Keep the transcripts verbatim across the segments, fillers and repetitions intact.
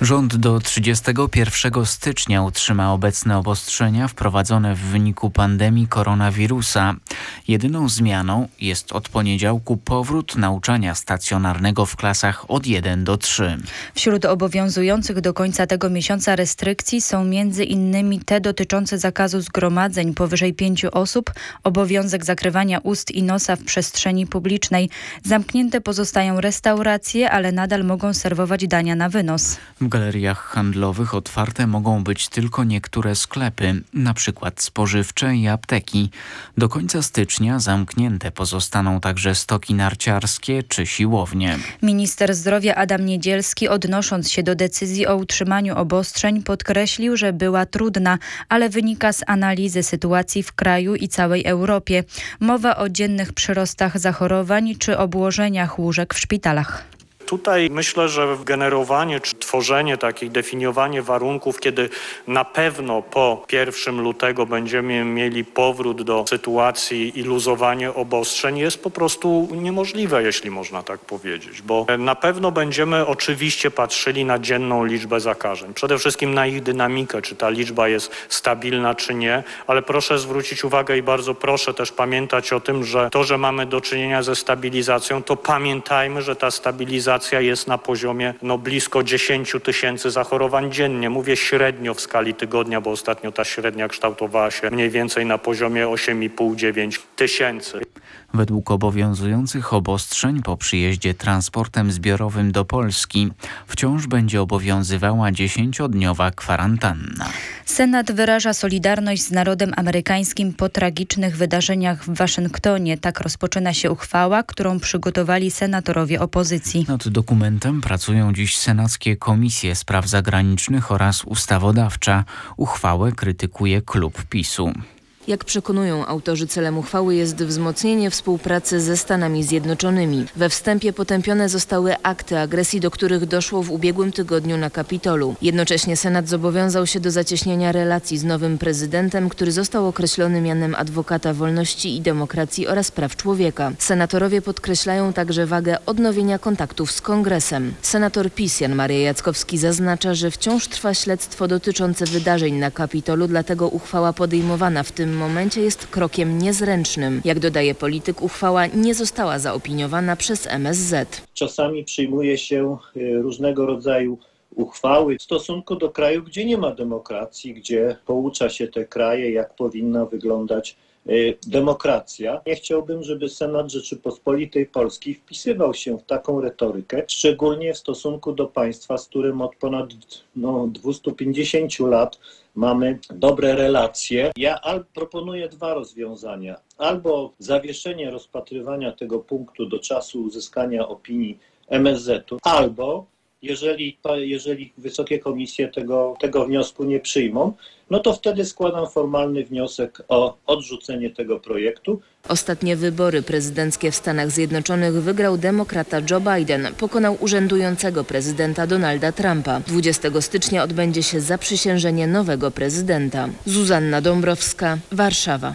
Rząd do trzydziestego pierwszego stycznia utrzyma obecne obostrzenia wprowadzone w wyniku pandemii koronawirusa. Jedyną zmianą jest od poniedziałku powrót nauczania stacjonarnego w klasach od jeden do trzech. Wśród obowiązujących do końca tego miesiąca restrykcji są między innymi te dotyczące zakazu zgromadzeń powyżej pięciu osób, obowiązek zakrywania ust i nosa w przestrzeni publicznej. Zamknięte pozostają restauracje, ale nadal mogą serwować dania na wynos. W galeriach handlowych otwarte mogą być tylko niektóre sklepy, na przykład spożywcze i apteki. Do końca stycznia zamknięte pozostaną także stoki narciarskie czy siłownie. Minister zdrowia Adam Niedzielski, odnosząc się do decyzji o utrzymaniu obostrzeń, podkreślił, że była trudna, ale wynika z analizy sytuacji w kraju i całej Europie. Mowa o dziennych przyrostach zachorowań czy obłożeniach łóżek w szpitalach. Tutaj myślę, że generowanie czy tworzenie takich, definiowanie warunków, kiedy na pewno po pierwszego lutego będziemy mieli powrót do sytuacji i luzowanie obostrzeń jest po prostu niemożliwe, jeśli można tak powiedzieć, bo na pewno będziemy oczywiście patrzyli na dzienną liczbę zakażeń, przede wszystkim na ich dynamikę, czy ta liczba jest stabilna, czy nie, ale proszę zwrócić uwagę i bardzo proszę też pamiętać o tym, że to, że mamy do czynienia ze stabilizacją, to pamiętajmy, że ta stabilizacja jest na poziomie no, blisko dziesięć tysięcy zachorowań dziennie. Mówię średnio w skali tygodnia, bo ostatnio ta średnia kształtowała się mniej więcej na poziomie osiem i pół do dziewięciu tysięcy. Według obowiązujących obostrzeń po przyjeździe transportem zbiorowym do Polski wciąż będzie obowiązywała dziesięciodniowa kwarantanna. Senat wyraża solidarność z narodem amerykańskim po tragicznych wydarzeniach w Waszyngtonie. Tak rozpoczyna się uchwała, którą przygotowali senatorowie opozycji. Nad dokumentem pracują dziś senackie komisje spraw zagranicznych oraz ustawodawcza. Uchwałę krytykuje klub PiSu. Jak przekonują autorzy, celem uchwały jest wzmocnienie współpracy ze Stanami Zjednoczonymi. We wstępie potępione zostały akty agresji, do których doszło w ubiegłym tygodniu na Kapitolu. Jednocześnie Senat zobowiązał się do zacieśnienia relacji z nowym prezydentem, który został określony mianem adwokata wolności i demokracji oraz praw człowieka. Senatorowie podkreślają także wagę odnowienia kontaktów z Kongresem. Senator PiS Jan Maria Jackowski zaznacza, że wciąż trwa śledztwo dotyczące wydarzeń na Kapitolu, dlatego uchwała podejmowana w tym W tym momencie jest krokiem niezręcznym. Jak dodaje polityk, uchwała nie została zaopiniowana przez M S Z. Czasami przyjmuje się różnego rodzaju uchwały w stosunku do krajów, gdzie nie ma demokracji, gdzie poucza się te kraje, jak powinna wyglądać demokracja. Nie chciałbym, żeby Senat Rzeczypospolitej Polskiej wpisywał się w taką retorykę, szczególnie w stosunku do państwa, z którym od ponad no, dwieście pięćdziesiąt lat mamy dobre relacje. Ja proponuję dwa rozwiązania. Albo zawieszenie rozpatrywania tego punktu do czasu uzyskania opinii M S Z-u, albo jeżeli, jeżeli wysokie komisje tego, tego wniosku nie przyjmą, no to wtedy składam formalny wniosek o odrzucenie tego projektu. Ostatnie wybory prezydenckie w Stanach Zjednoczonych wygrał demokrata Joe Biden. Pokonał urzędującego prezydenta Donalda Trumpa. dwudziestego stycznia odbędzie się zaprzysiężenie nowego prezydenta. Zuzanna Dąbrowska, Warszawa.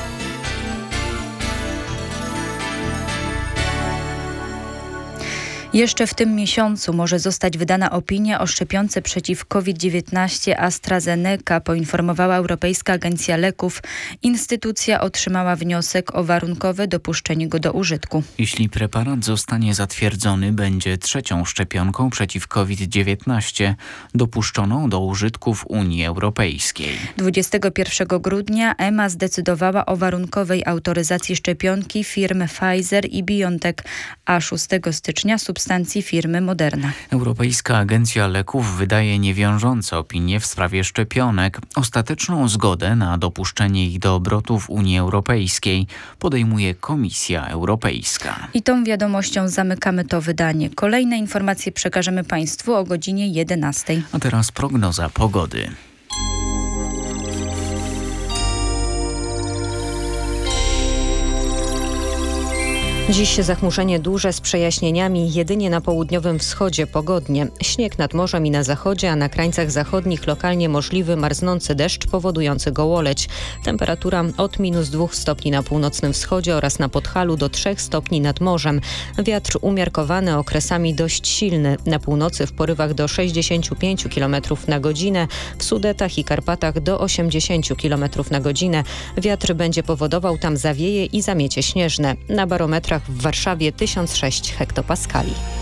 Jeszcze w tym miesiącu może zostać wydana opinia o szczepionce przeciw COVID dziewiętnaście AstraZeneca, poinformowała Europejska Agencja Leków. Instytucja otrzymała wniosek o warunkowe dopuszczenie go do użytku. Jeśli preparat zostanie zatwierdzony, będzie trzecią szczepionką przeciw COVID dziewiętnaście dopuszczoną do użytku w Unii Europejskiej. dwudziestego pierwszego grudnia E M A zdecydowała o warunkowej autoryzacji szczepionki firm Pfizer i BioNTech, a szóstego stycznia substancji firmy Moderna. Europejska Agencja Leków wydaje niewiążące opinie w sprawie szczepionek. Ostateczną zgodę na dopuszczenie ich do obrotu w Unii Europejskiej podejmuje Komisja Europejska. I tą wiadomością zamykamy to wydanie. Kolejne informacje przekażemy Państwu o godzinie jedenastej. A teraz prognoza pogody. Dziś zachmurzenie duże z przejaśnieniami, jedynie na południowym wschodzie pogodnie. Śnieg nad morzem i na zachodzie, a na krańcach zachodnich lokalnie możliwy marznący deszcz powodujący gołoleć. Temperatura od minus dwóch stopni na północnym wschodzie oraz na Podhalu do trzech stopni nad morzem. Wiatr umiarkowany, okresami dość silny. Na północy w porywach do sześćdziesięciu pięciu kilometrów na godzinę, w Sudetach i Karpatach do osiemdziesięciu kilometrów na godzinę. Wiatr będzie powodował tam zawieje i zamiecie śnieżne. Na barometrach w Warszawie tysiąc sześć hektopaskali.